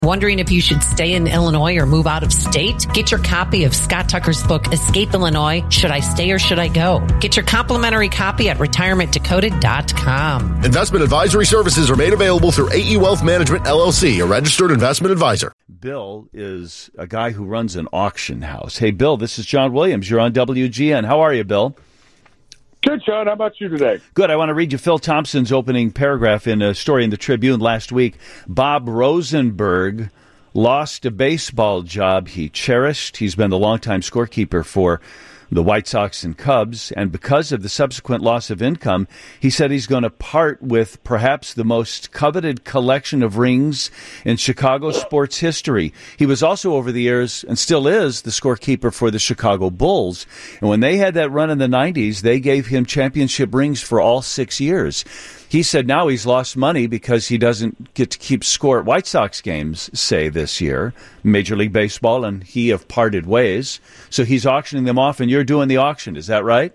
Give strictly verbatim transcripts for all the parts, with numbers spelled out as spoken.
Wondering if you should stay in Illinois or move out of state? Get your copy of Scott Tucker's book, Escape Illinois, Should I Stay or Should I Go? Get your complimentary copy at retirement decoded dot com. Investment advisory services are made available through A E Wealth Management, L L C, a registered investment advisor. Bill is a guy who runs an auction house. Hey, Bill, this is John Williams. You're on W G N. How are you, Bill? Good, John. How about you today? Good. I want to read you Phil Thompson's opening paragraph in a story in the Tribune last week. Bob Rosenberg lost a baseball job he cherished. He's been the longtime scorekeeper for the White Sox and Cubs, and because of the subsequent loss of income, he said he's going to part with perhaps the most coveted collection of rings in Chicago sports history. He was also over the years, and still is, the scorekeeper for the Chicago Bulls. And when they had that run in the nineties, they gave him championship rings for all six years. He said now he's lost money because he doesn't get to keep score at White Sox games, say, this year. Major League Baseball and he have parted ways. So he's auctioning them off, and you're doing the auction. Is that right?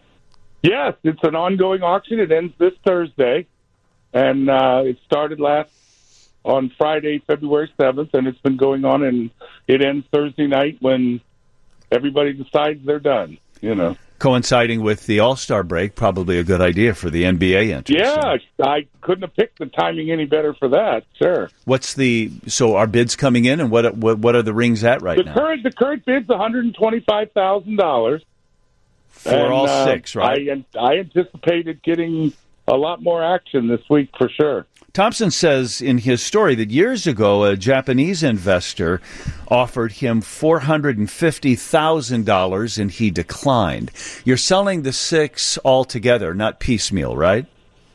Yes, it's an ongoing auction. It ends this Thursday. And uh, it started last on Friday, February seventh, and it's been going on, and it ends Thursday night when everybody decides they're done, you know. Coinciding with the All-Star break, probably a good idea for the N B A entry. Yeah, I couldn't have picked the timing any better for that. Sure. What's the so our bids coming in, and what what, what are the rings at right the now? Current, the current bid's one hundred twenty-five thousand dollars for and, all uh, six, right? I, I anticipated getting a lot more action this week for sure. Thompson says in his story that years ago, a Japanese investor offered him four hundred fifty thousand dollars and he declined. You're selling the six altogether, not piecemeal, right?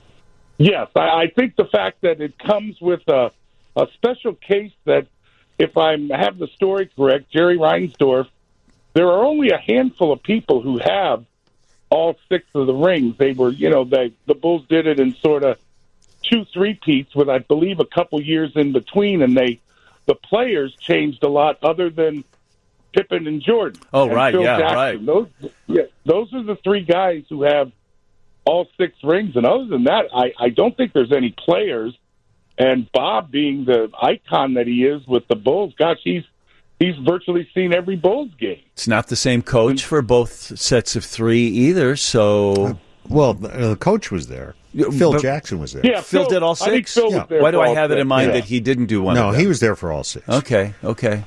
Yes. I, I think the fact that it comes with a, a special case that, if I have the story correct, Jerry Reinsdorf, there are only a handful of people who have all six of the rings. They were, you know, they, the Bulls did it in sort of two three-peats with, I believe, a couple years in between, and they the players changed a lot other than Pippen and Jordan. Oh, and right, Phil yeah, Jackson. right. Those, yeah, those are the three guys who have all six rings, and other than that, I, I don't think there's any players. And Bob, being the icon that he is with the Bulls, gosh, he's he's virtually seen every Bulls game. It's not the same coach for both sets of three either, so... Uh, well, the coach was there. Phil but, Jackson was there. Yeah, Phil, Phil did all six? Phil yeah. Why do I have six. it in mind yeah. that he didn't do one No, of them? he was there for all six. Okay, okay.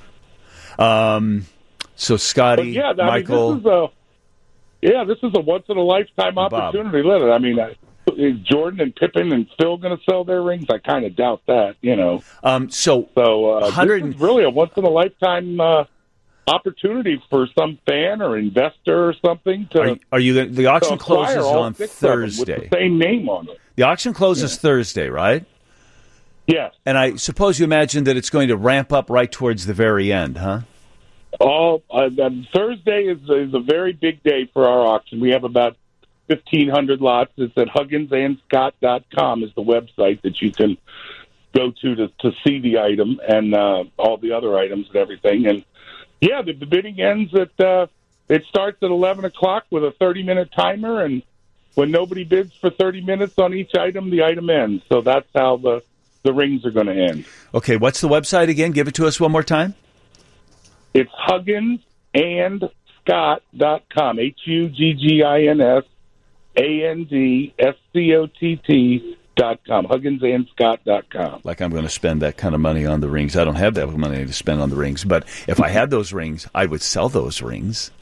Um, so Scotty, but yeah, I Michael... Mean, this is a, yeah, this is a once-in-a-lifetime opportunity. Let it. I mean, I, is Jordan and Pippen and Phil going to sell their rings? I kind of doubt that, you know. Um, so so uh, one hundred this is really a once-in-a-lifetime uh, opportunity for some fan or investor or something to. Are you, are you the auction closes on Thursday? With the same name on it. The auction closes yeah. Thursday, right? Yes. And I suppose you imagine that it's going to ramp up right towards the very end, huh? Oh, uh, Thursday is, is a very big day for our auction. We have about fifteen hundred lots. It's at Huggins and Scott dot com is the website that you can go to to, to see the item and uh, all the other items and everything. And, yeah, the, the bidding ends at uh, – it starts at eleven o'clock with a thirty-minute timer, and when nobody bids for thirty minutes on each item, the item ends. So that's how the, the rings are going to end. Okay, what's the website again? Give it to us one more time. It's Huggins and Scott dot com, H U G G I N S A N D S C O T T dot com, Huggins and Scott dot com. Like I'm going to spend that kind of money on the rings. I don't have that money to spend on the rings, but if I had those rings, I would sell those rings.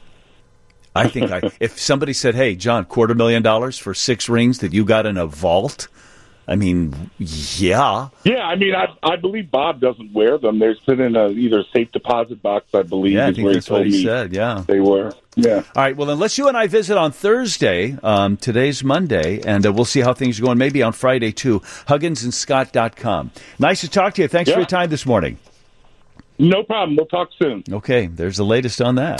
I think I, if somebody said, hey, John, quarter million dollars for six rings that you got in a vault, I mean, yeah. Yeah, I mean, I, I believe Bob doesn't wear them. They're sitting in a, either a safe deposit box, I believe. Yeah, I is think where that's he told what he me said, yeah. They were, yeah. All right, well, then let's you and I visit on Thursday. Um, today's Monday, and uh, we'll see how things are going, maybe on Friday, too. Huggins and Scott dot com. Nice to talk to you. Thanks yeah. for your time this morning. No problem. We'll talk soon. Okay, there's the latest on that.